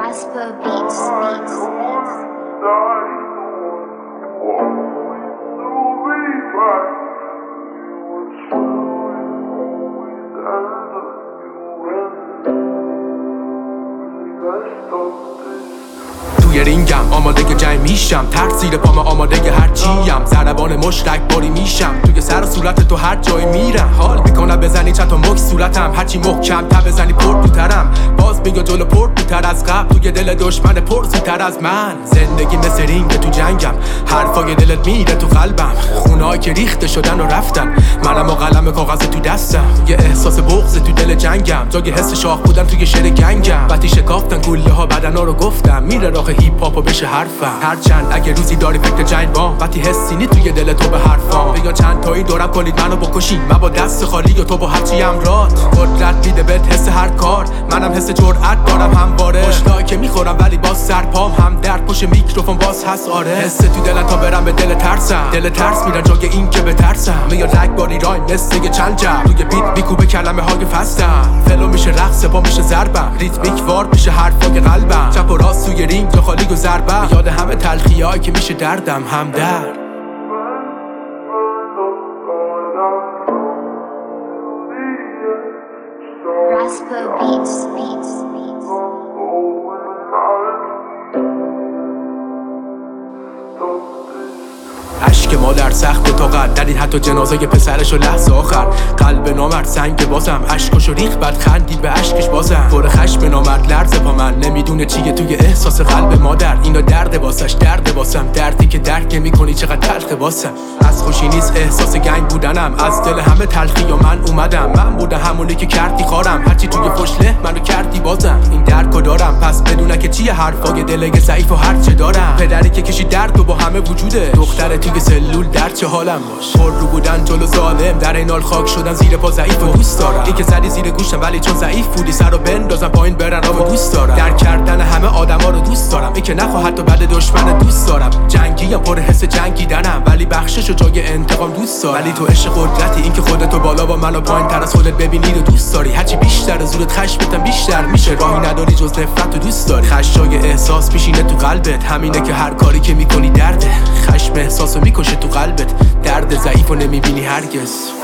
Rasper Beats. توی رینگم آماده جنگ میشم، ترس زیر پام آماده هر چیم، ضربان مشرک باری میشم، توی سر و صورت تو هر جایی میرم، حال میکنم بزنی چند تا مک صورتم، هرچی محکم تا بزنی پر توترم، باز میگه جلو پر توتر از قبل، توی دل دشمن پر زودتر از من، زندگی مثل رینگ تو جنگم، حرفای دلت میره تو قلبم، خونهایی که ریخته شدن و رفتن، منم و قلم کاغذ تو دستم، یه احساس بغض تو دل جنگم، جای حس شاخ بودن توی شعر گنگم، وقتی شکافتن کوله ها بدنا رو گفتم، میره راه هیپ هاپ و بشه حرفم، هرچند اگه روزی داری فکر جنگ با، وقتی حسی نی توی دل تو به حرفام، بیا چند تایی دورم کنید منو بکشین، من با دست خالی و تو با هرچی امرات، قدرت میده بهت حس هر کار، منم حس جرأت دارم همواره، خوشلایی که میخورم ولی باز سرپام، هم درد پشت میکروفون باز هست، آره حس تو دلم تا برم به دل ترسم، دل ترس میرن جای این که بترسم، میاد رگباری رایم مثل یه چند جب، توی بیت میکوبه کلمه های فستم، فلو میشه رقص پا میشه ضربم، ریتمیک وار میشه حرفای قلبم، چپ و راست توی رینگ تو خالی و ضربم، یاد همه تلخیایی که میشه دردم هم درد. Rasper Beats. عشق مادر سخت تا قد ندید حتی جنازه پسرش و لحظه آخر، قلب نامرد سنگ بازم، اشکشو ریخ بعد خندید به اشکش بازم، پر خشم نامرد لرزه پا من، نمیدونه چیه توی احساس قلب مادر، اینا درد واسش درد واسم، دردی که درک میکنی چقدر تلخ واسم، از خوشی نیست احساس گنگ بودنم، از دل همه تلخی و من اومدم، من بودم همونی که کردی خارم، هرچی توی فشله منو کردی بازم، این درکو دارم پس بدونه که چیه حرفای دلگ ضعیف و هرچه دارم، پدری که کشید درد و با همه وجوده، دختر توی سلول در چه حالم باش، پر رو بودن جلو ظالم، در این حال خاک شدن زیر پا ضعیف و دوست دارم، این که زدی زیر گوشم ولی چون ضعیف بودی سرو بندازم پایین برن و دوست دارم، در کردن همه آدما رو دوست دارم، این که نخواه حتی بعد دشمن دوست دارم، جنگیم پر حس جنگیدنم ولی بخشش و جای انتقام دوست دارم، ولی تو عشق قدرتی، این که خودتو بالا با منو پایین تر از خودت ببینی رو دوست داری، هرچی بیشتر زورت خشمتم بیشتر میشه، راهی نداری جز نفرت و دوست داری، خشای احساس میشینه تو قلبت، همینه که هر کاری که میکنی درده، خشم احساسو میکشه تو قلبت، درد ضعیفو نمیبینی هرگز.